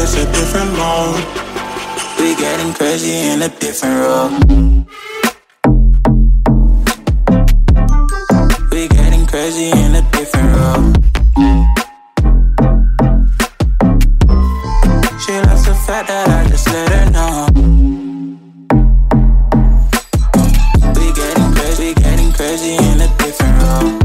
it's a different mode. We getting crazy in a different role. We getting crazy in a different role. She loves the fact that I just let her know. We getting crazy in a different role.